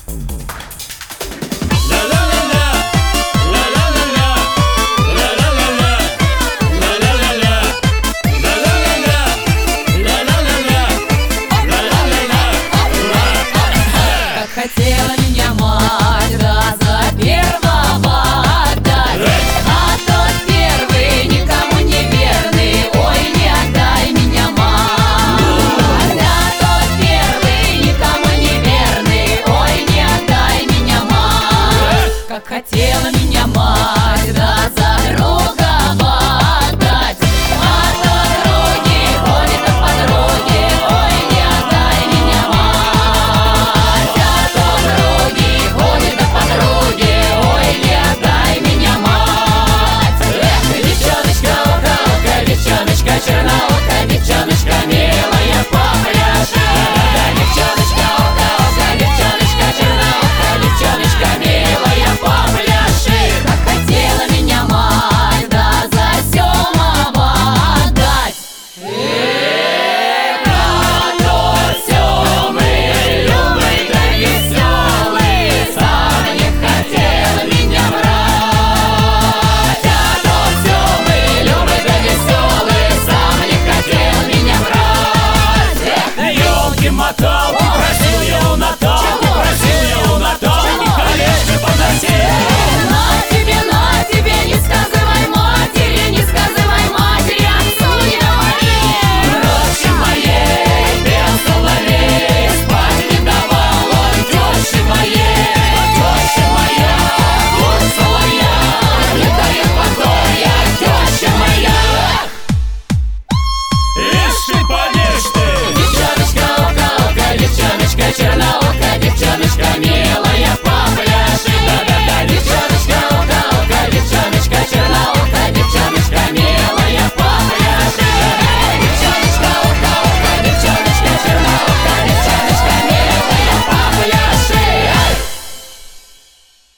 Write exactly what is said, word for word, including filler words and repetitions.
Хотела меня мать раза первого отдать, а тот первый никому не верный. Ой, не отдай меня, мать. А тот первый никому не верный. Ой, не отдай меня, мать. Как хотела меня мать раза другого отдать, а то другие ходят от подруги. Ой, не отдай меня, мать. А то другие ходят от подруги. Ой, не отдай меня, мать. Эх, девчоночка, уголка, девчоночка, черноокая, девчоночка милая, попляши. Девчоночка, уголка, девчоночка, черноокая, девчоночка милая, попляши. Как хотела меня мать, да за Семова отдать. Эх, а тот Семый, любый да веселый, сам не хотел меня брать. А тот Семый, любый да веселый, сам не хотел меня брать. На елке моталки просил я у Наталки, просил я у Наталки колечко поносить. На тебе, на тебе, не сказывай матери, не сказывай матери, отцу не говори. Рощи моей без соловей спать не давал он тещи моей. Теща моя, будь соловья, не дает покоя теща моя. Ишь ты, поешь ты! Девчоночка, уголка, девчоночка, черноокая, девчоночка милая.